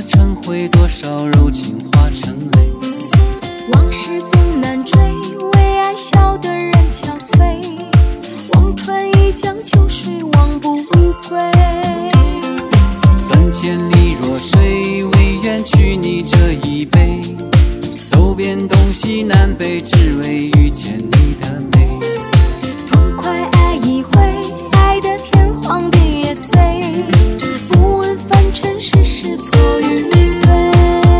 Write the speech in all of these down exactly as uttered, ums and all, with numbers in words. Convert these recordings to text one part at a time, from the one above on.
似成灰，多少柔情化成泪。 往事总难追，为爱笑的人憔悴。望穿一江秋水，望不归。 三千里若水，为愿取你这一杯。走遍东西南北，只为遇见你的美。 痛快爱一回，爱得天荒地也醉。不问凡尘世事错与对。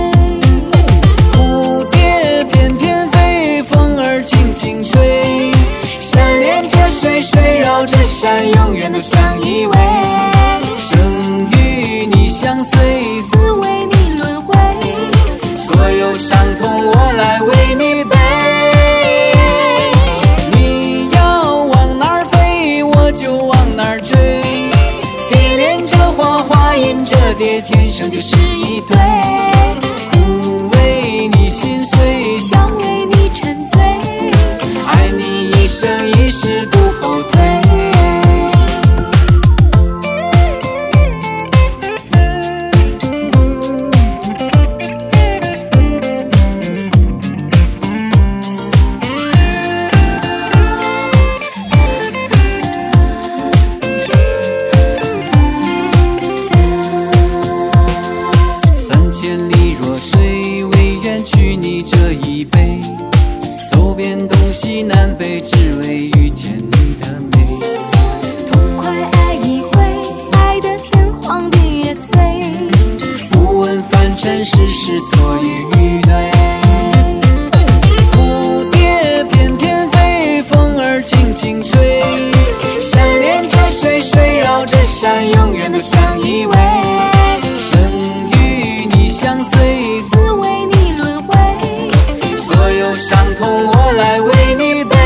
蝴蝶翩翩飞，风儿轻轻吹。山连着水，水绕着山，永远都相依偎。生与你相随， 死为你轮回。 所有伤痛我来为你背。你要往哪儿飞，我就往哪儿追。蝶恋着花，花引着蝶，天生就是一对。苦为你心碎， 想为你沉醉。 爱你一生一世不后退。三千里若水，为愿取你这一杯。走遍东西南北，只为遇见你的美。 痛快爱一回，爱得天荒地也醉。 不问凡尘世事错与对。蝴蝶翩翩飞，风儿轻轻吹。山连着水，水绕着山，永远都相依偎。生与你相随， 死为你轮回。 所有伤痛我来为你背。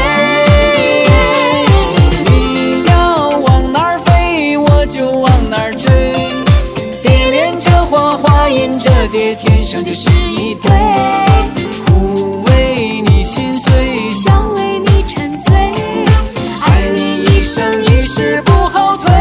你要往哪儿飞，我就往哪儿追。蝶恋着花，花引着蝶，天生就是一对。苦为你心碎， 想为你沉醉。 爱你一生一世不后退。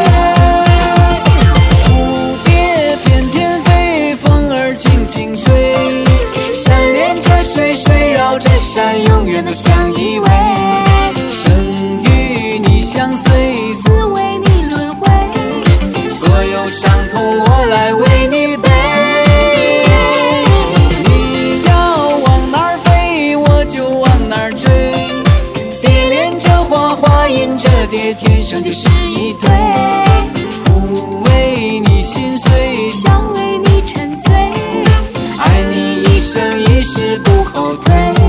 蝴蝶翩翩飞，风儿轻轻吹。山连着水，水绕着山，永远都相依偎。生与你相随， 死为你轮回。 所有伤痛我来为你背。你要往哪儿飞，我就往哪儿追。蝶恋着花，花引着蝶，天生就是一对。苦为你心碎， 想为你沉醉。 爱你一生一世不后退。